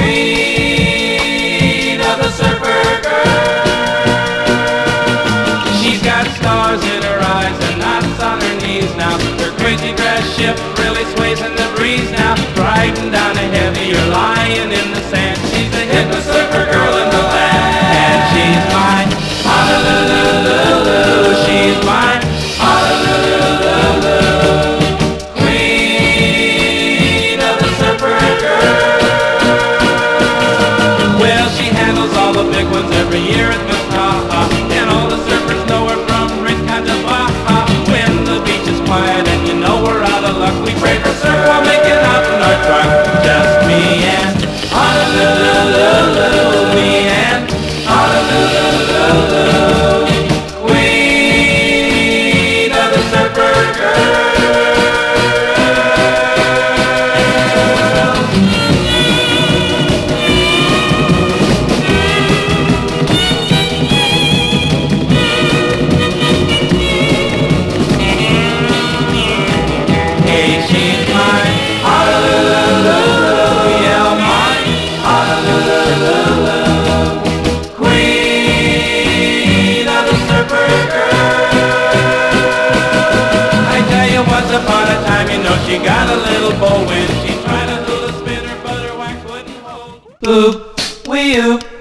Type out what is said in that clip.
queen of the surfer girl. She's got stars in her eyes and knots on her knees now. Her crazy dress ship really sways in the breeze now. Riding down ahead of you're lying in the sand. She's the hippest surfer girl in the land. And she's mine, Honolulu, she's mine, Honolulu. Queen of the surfer girl. Well, she handles all the big ones every year at Mataha, and all the surfers know her from Rinca to Baja. When the beach is quiet and you know we're out of luck, we pray for surf while making out in our truck. Just me and Honolulu, me and Honolulu. Queen of the surfer girl. Hey, she's mine, Honolulu, yeah, mine, Honolulu. Queen of the surfer girl. I tell you, once upon a time, you know she got a little bow when she tried to do the spinner, but her wax wouldn't hold. Boop, wee-oo.